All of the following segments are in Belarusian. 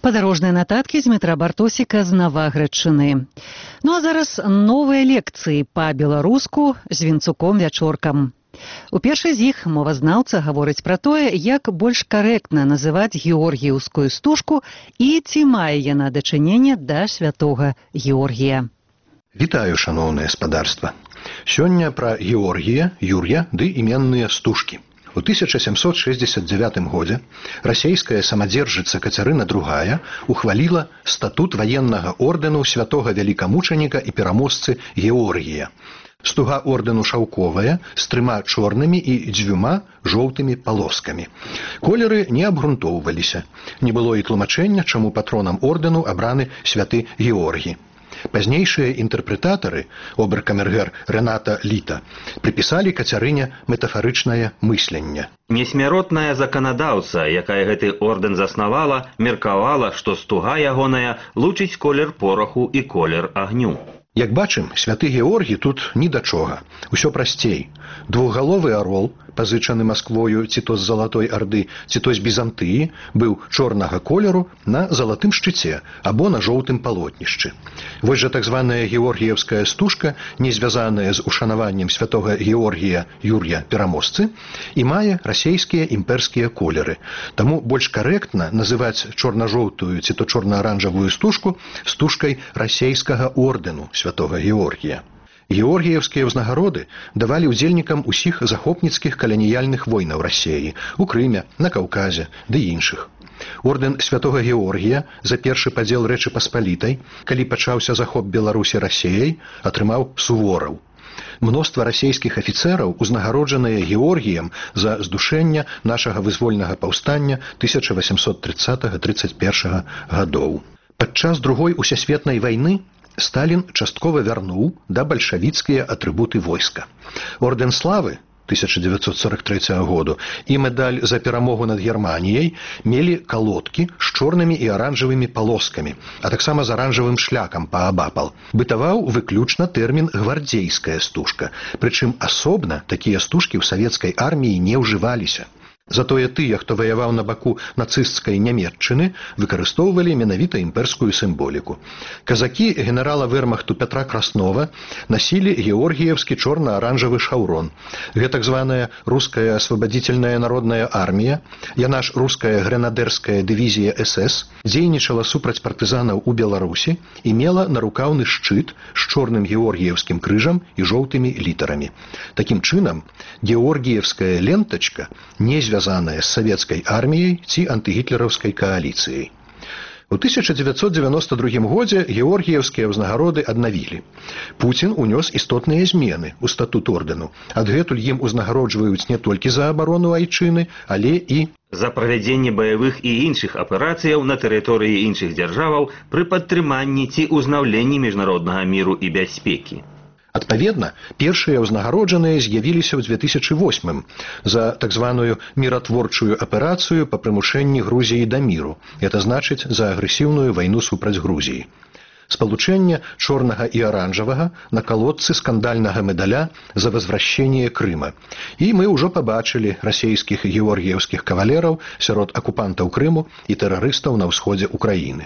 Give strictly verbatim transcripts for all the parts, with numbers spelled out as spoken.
Падарожныя нататкі з метра Бартосіка з Наваградчыны. Ну а зараз новыя лекцыі па-беларуску з Вінцуком-Вячоркам. У першай з іх мовазнаўца гаворыць пра тое, як больш карэктна называць георгіеўскую стужку і ці мае яна дачыненне да святога Георгія. Вітаю, шаноўнае спадарства. Сёння пра Георгія, Юр'я ды іменныя стужкі. У тысяча сямсот шэсцьдзесят дзявятым годзе расейская самадзержыца Кацярына другая ухваліла статут ваеннага ордэну святога вялікамучаніка і пераможцы Георгія. Стуга ордэну шаўковая з трыма чорнымі і дзвюма жоўтымі палоскамі. Колеры не абгрунтоўваліся. Не было і тлумачэння, чаму патронам ордэну абраны святы Георгій. Пазнейшыя інтэрпрэтатары, оберкамергер Рената Літа, прыпісалі Кацярыне метафарычнае мысленне. Несмяротная заканадаўца, якая гэты ордэн заснавала, меркавала, што стуга ягоная лучыць колер пораху і колер агню. Як бачым, святы Георгій тут ні да чога. Усё прасцей. Двухгаловы арол, пазычаны Масквою ці то з Залатой Арды, ці то з Бізантыі, быў чорнага колеру на залатым шчыце або на жоўтым палотнішчы. Вось жа так званая георгіевская стужка, не звязаная з ушанаваннем святога Георгія Юр'я пераможцы, і мае расейскія імперскія колеры. Таму больш карэктна называць чорна-жоўтую ці то чорна-аранжавую стужку стужкай расейскага ордэну святога Георгія. Георгіевскія ўзнагароды давалі ўдзельнікам усіх захопніцкіх каланіяльных войнаў Расеі, у Крыме, на Каўказе ды іншых. Ордэн святога Георгія за першы падзел Рэчы Паспалітай, калі пачаўся захоп Беларусі Расеяй, атрымаў сувораў. Мноства расейскіх афіцэраў узнагароджаныя Георгіем за здушэнне нашага вызвольнага паўстання тысяча васемсот трыццатага — трыццаць першага гадоў. Падчас другой усесветнай вайны Сталін часткова вярнуў да бальшавіцкія атрыбуты войска. Ордэн славы тысяча дзевяцьсот сорок трэцяга году і медаль за перамогу над Германіяй мелі калодкі з чорнымі і аранжавымі палоскамі, а таксама з аранжавым шляхам паабапал. Бытаваў выключна тэрмін гвардзейская стужка, прычым асобна такія стужкі ў савецкай арміі не ўжываліся. Затое тыя, хто ваяваў на баку нацысцкай Нямецчыны, выкарыстоўвалі менавіта імперскую сімволіку. Казакі генерала вермахту Пятра Краснова насілі георгіевскі чорна-аранжавы шаўрон. Гэта так званая руская асвабадзітельная народная армія, яна ж руская гренадерская дывізія эс эс, дзейнічала супраць партызанаў у Беларусі і мела нарукаўны шчыт з чорным георгіевскім крыжам і жоўтымі літарамі. Такім чынам, георгіевская лентачка не звязаная з савецкай арміяй ці антыгітлераўскай кааліцыяй. У тысяча дзевяцьсот дзевяноста другім годзе георгіевскія ўзнагароды аднавілі. Пуцін унёс істотныя змены ў статут ордэну. Адгэтуль ім узнагароджваюць не толькі за абарону айчыны, але і за правядзенне баявых і іншых аперацыяў на тэрыторыі іншых дзяржаваў пры падтрыманні ці ўзнаўленні міжнароднага міру і бяспекі. Адпаведна, першыя ўзнагароджаныя з'явіліся ў две тысячы восьмым за так званую міратворчую аперацыю па прымушэнні Грузіі да міру, гэта значыць за агрэсіўную вайну супраць Грузіі. Спалучэнне чорнага і аранжавага на калодцы скандальнага медаля за возвращение Крыма. І мы ўжо пабачылі расейскіх георгіевскіх кавалераў сярод акупантаў Крыму і тэрарыстаў на ўсходзе Украіны.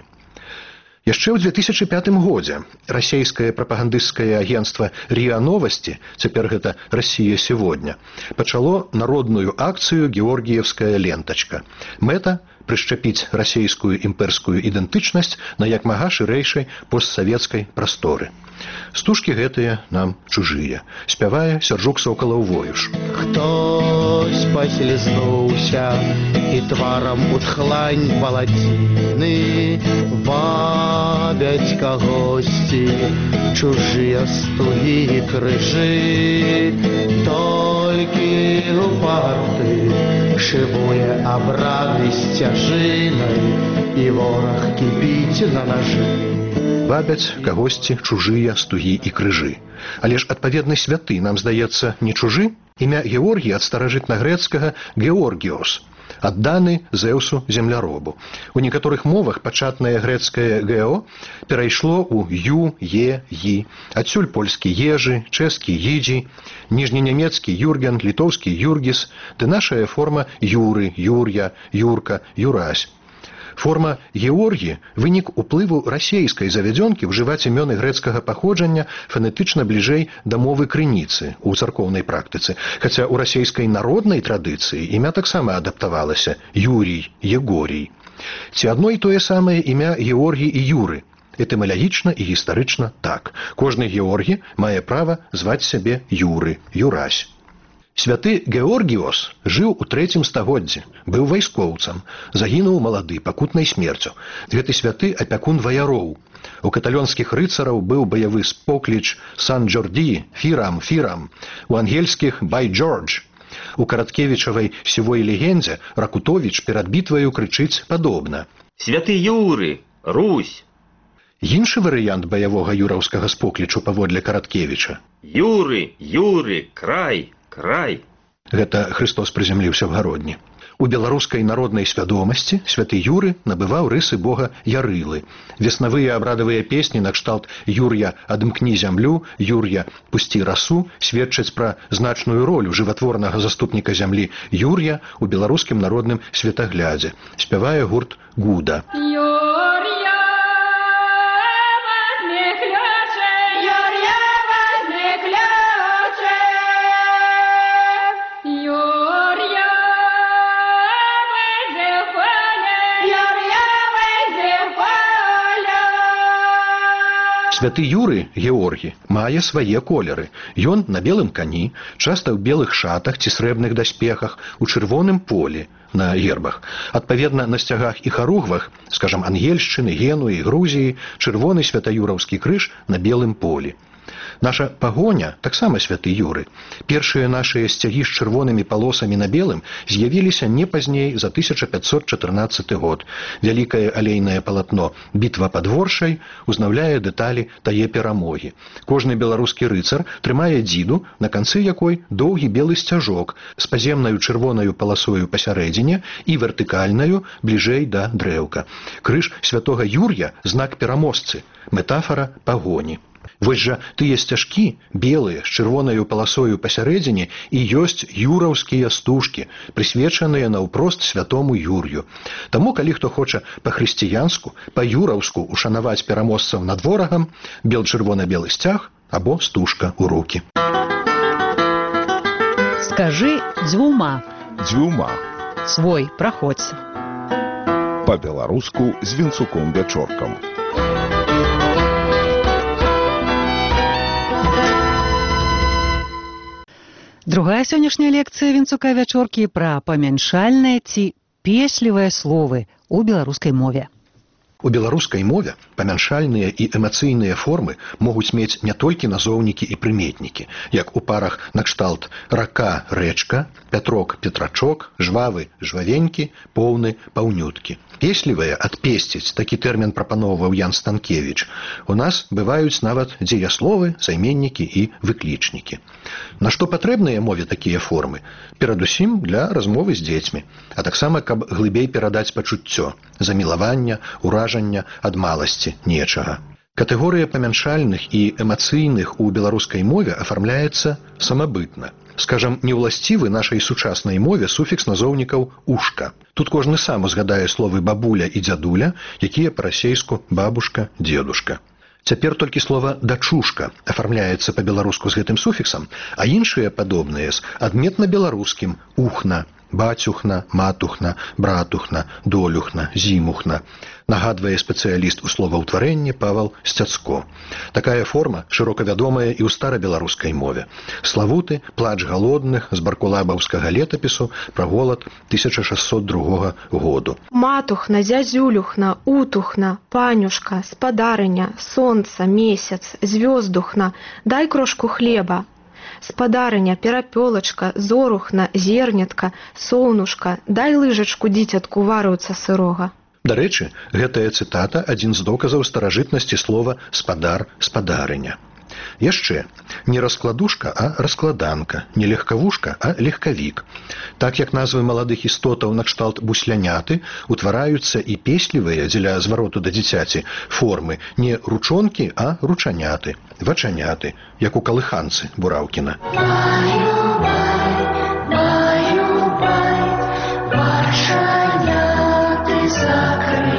Яшчэ ў две тысячы пятым годзе расейскае прапагандысцкае агенцтва РИА Новости, цяпер гэта Россия сегодня, пачало народную акцыю «Георгіевская лентачка». Мэта – прышчапіць расейскую імперскую ідэнтычнасць на як мага шырэйшай постсавецкай прасторы. Стужкі гэтыя нам чужыя. Спявае Сяржук Сокалаў-Воюш. Хтось паслізнуўся і тварам у тхлань палаціны вабяць кагосьці чужыя стугі і крыжы. Толькі упарты шыбуе абрады сцяжынай і вораг кіпіць на нажы. Вабяць кагосьці чужыя стугі і крыжы. Але ж адпаведны святы, нам здаецца, не чужы? Імя Георгій ад старажытнагрэцкага «Георгіос», адданы Зэўсу земляробу. У некаторых мовах пачатнае грэцкае «гео» перайшло ў «ю», «е», «ї». Адсюль польскі «ежы», чэскі «їджі», ніжненямецкі «юрген», літоўскі «юргіс», ды нашая форма «юры», «юр'я», «юрка», «юрась». Форма Георгій – вынік уплыву расейскай завядзёнкі ўжываць імёны грэцкага паходжання фанетычна бліжэй да мовы крыніцы ў царкоўнай практыцы, хаця ў расейскай народнай традыцыі імя таксама адаптавалася Юрій, Егорій. Ці адно і тое самае імя Георгій і Юры? Этымалагічна і гістарычна так. Кожны Георгій мае права зваць сябе Юры, Юрась. Святы Георгіос жыў у трэцім стагоддзі, быў вайскоўцам, загінуў малады пакутнай смерцю. Гэты святы апякун ваяроў. У каталёнскіх рыцараў быў баявы спокліч Сан-Джорді, Фірам, Фірам, у ангельскіх Бай Джордж. У Караткевічавай сівой легендзе Ракутовіч перад бітваю крычыць падобна. Святы Юры, Русь. Іншы варыянт баявога юраўскага споклічу паводле Караткевіча. Юры, Юры, край, край. Гэта Христос прызямліўся в гародні. У беларускай народнай свядомасці святы Юры набываў рысы бога Ярылы. Веснавыя абрадавыя песні накшталт «Юр'я, адымкні зямлю», «Юр'я, пусці расу» сведчаць пра значную ролю жыватворнага заступніка зямлі Юр'я у беларускім народным светаглядзе. Спявае гурт «Гуда». Святы Юры, Георгій, мае свае колеры. Ён на белым кані, часта ў белых шатах ці срэбных даспехах, у чырвоным полі на гербах. Адпаведна, на сцягах і харугвах, скажам, Ангельшчыны, Генуі, Грузіі, чырвоны святаюраўскі крыж на белым полі. Наша пагоня таксама святы Юры. Першыя нашыя сцягі з чырвонымі палосамі на белым з'явіліся не пазней за тысяча пятьсот чатырнаццаты год. Вялікае алейнае палатно «Бітва пад Воршай» узнаўляе дэталі тае перамогі. Кожны беларускі рыцар трымае дзіду, на канцы якой доўгі белы сцяжок з паземнаю чырвонаю паласою пасярэдзіне і вертыкальнаю бліжэй да дрэўка. Крыж святога Юр'я – знак пераможцы, метафара пагоні. Вось жа тыя сцяжкі, белыя, з чырвонаю паласою пасярэдзіне, і ёсць юраўскія стужкі, прысвечаныя наўпрост святому Юр'ю. Таму, калі хто хоча па-хрысціянску, па-юраўску ушанаваць пераможцаў над ворагам, бел-чырвона-белы сцяг або стужка ў рукі. Скажы дзвюма. Дзвюма. Свой, праходзь. Па-беларуску з Вінцуком Вячоркам. Другая сённяшняя лекцыя Вінцука Вячоркі пра памяншальныя ці песлівыя словы ў беларускай мове. У беларускай мове памяншальныя і эмацыйныя формы могуць мець не толькі назоўнікі і прыметнікі, як у парах накшталт рака, рэчка, пятрок, петрачок, жвавы, жвавенькі, поўны, паўнюткі. Песлівыя адпесціць, такі тэрмін прапаноўваў Ян Станкевіч, у нас бываюць нават дзеясловы, займеннікі і выклічнікі. На што патрэбныя мове такія формы? Перадусім для размовы з дзецьмі, а таксама, каб глыбей перадаць пачуццё, замілавання, уражання ад маласці нечага. Катэгорыя памяншальных і эмацыйных у беларускай мове афармляецца самабытна. Скажам, неўласцівы нашай сучаснай мове суфікс назоўнікаў «ушка». Тут кожны сам узгадае словы «бабуля» і «дзядуля», якія па-расейску «бабушка», «дзедушка». Цяпер толькі слова «дачушка» афармляецца па-беларуску з гэтым суфіксам, а іншыя падобныя з адметна-беларускім «ухна», «бацюхна», «матухна», «братухна», «долюхна», «зімухна». Нагадвае спецыяліст у словаўтварэнні Павал Сцяцко. Такая форма шырока вядомая і ў старабеларускай мове. Славуты «Плач галодных» з баркулабаўскага летапісу пра голад тысяча шэсцьсот другога году. Матухна, зязюлюхна, утухна, панюшка, спадарыня, сонца, месяц, звёздухна, дай крошку хлеба. Спадарыня, перапёлачка, зорухна, зернятка, соўнушка, дай лыжачку дзіцятку варыўца сырога. Дарэчы, гэтая цытата адзін з доказаў старажытнасці слова «спадар», «спадарыня». Яшчэ, не раскладушка, а раскладанка, не легкавушка, а легкавік. Так як назвы маладых істотаў накшталт бусляняты утвараюцца і песлівыя дзеля звароту да дзіцяці формы не ручонкі, а ручаняты, вачаняты, як у калыханцы Бураўкіна. Закрыты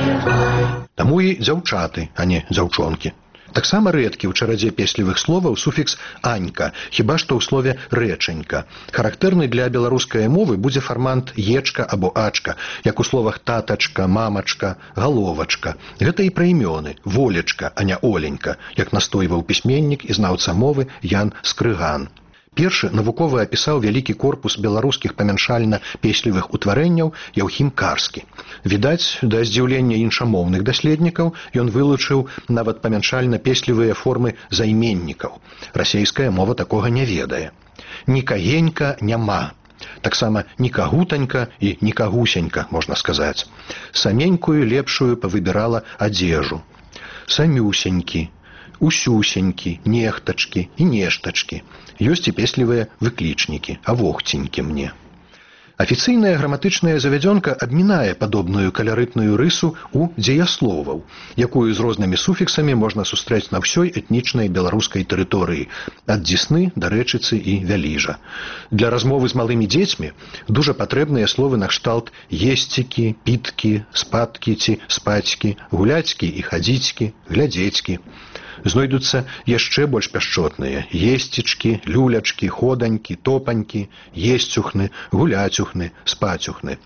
Таму і дзяўчаты, а не дзяўчонкі. Таксама рэдкі ў чарадзе песлівых словаў суфікс «анька», хіба што ў слове «рэчанька». Характэрны для беларускай мовы будзе фармант «ечка» або «ачка», як у словах «татачка», «мамачка», «галовачка». Гэта і пра імёны «волечка», а не «оленька», як настойваў пісьменнік і знаўца мовы Ян Скрыган. Першы навукова апісаў вялікі корпус беларускіх памяншальна-песлівых утварэнняў Яўхім Карскі. Відаць, да здзіўлення іншамоўных даследнікаў ён вылучыў нават памяншальна-песлівыя формы займеннікаў. Расейская мова такога не ведае. Нікагенька няма. Таксама нікагутанька і нікагусенька, можна сказаць. Саменькую лепшую павыбірала адзежу. Самюсенькі, усюсенькі, нехтачкі і нештачкі. Ёсць і песлівыя выклічнікі, а вохценькі мне. Афіцыйная граматычная завядзёнка абмінае падобную каларытную рысу ў дзеясловаў, якую з рознымі суфіксамі можна сустрэць на ўсёй этнічнай беларускай тэрыторыі, ад Дзесны да Рэчыцы і Вяліжа. Для размовы з малымі дзецьмі дужа патрэбныя словы накшталт есцікі, піткі, спадкі ці спацькі, гуляцькі і хадзіцькі, глядзецькі. Знойдуцца яшчэ больш пяшчотныя есцічкі, люлячкі, ходанькі, топанькі, есцюхны, гуляцюхны, спацюхны.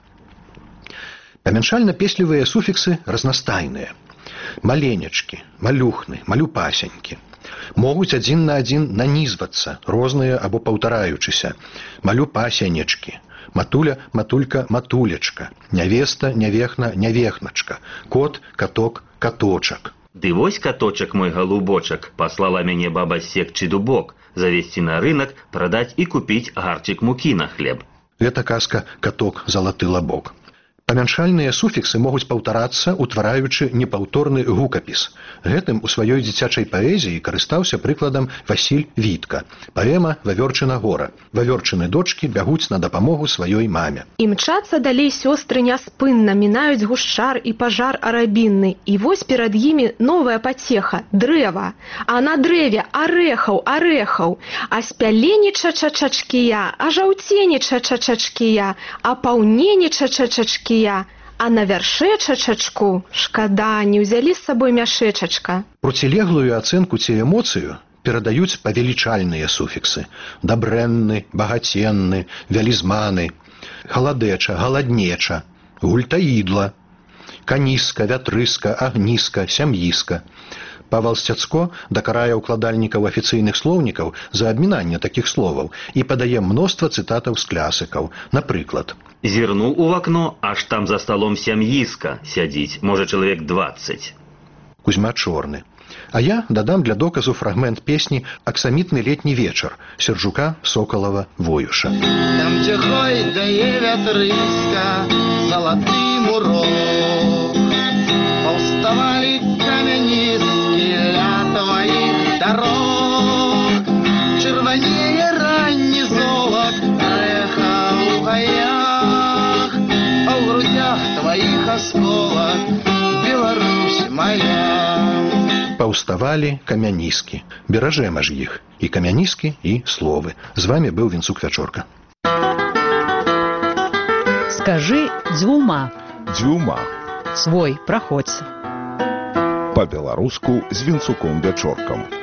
Памяншальна-песлівыя суфіксы разнастайныя. Маленечкі, малюхны, малюпасенькі. Могуць адзін на адзін нанізвацца, розныя або паўтараючыся. Малюпасенечкі, матуля, матулька, матулечка, нявеста, нявехна, нявехначка, кот, каток, каточак. Ды вось каточак мой галубочак, паслала мяне баба секчы дубок, завесці на рынок, прадаць і купіць гарчык мукі на хлеб. Гэта казка «Каток залаты лабок». Памяншальныя суфіксы могуць паўтарацца, утвараючы непаўторны гукапіс. Гэтым у сваёй дзіцячай паэзіі карыстаўся прыкладам Васіль Вітка. Паэма «Вавёрчына гора». Вавёрчыны дочкі бягуць на дапамогу сваёй маме. І мчацца далей сёстры няспынна, мінаюць гушчар і пажар арабінны. І вось перад імі новая пацеха – дрэва. А на дрэве арэхаў, арэхаў. А спялені чачачачкія, а жаўцені чачачачкія, а паўнені чачачачкія. А на вярше чачачку, шкада, не ўзялі з сабой мяшэчачка. Процілеглую ацэнку ці эмоцыю перадаюць павелічальныя суфіксы. Дабрэнны, багаценны, вялізманы, халадэча, галаднеча, гультаідла, каніска, вятрыска, агніска, сям'іска. Павал Сцяцко дакарае ўкладальнікаў афіцыйных слоўнікаў за абмінанне такіх словаў і падае мноства цытатаў з клясыкаў. Напрыклад, зірнуў у вакно, аж там за сталом сям'іска сядзіць, можа чалавек дваццаць. Кузьма Чорны. А я дадам для доказу фрагмент песні «Аксамітны летні вечар» Сержука Соколова Воюша. Там, дзе гойдае вятрыска, залаты мурок, паўставалі камяніскі ля тваіх дарог. Чырванее ранні золак, рэха ў гаях, а ў грудях тваіх асколак, Беларусь моя. Паўставалі камяніскі. Беражэм аж іх. І камяніскі, і словы. З вамі быў Вінцук Вячорка. Скажы дзвюма. Дзвюма. Свой, праходзь. Па-беларуску з Вінцуком Вячоркам.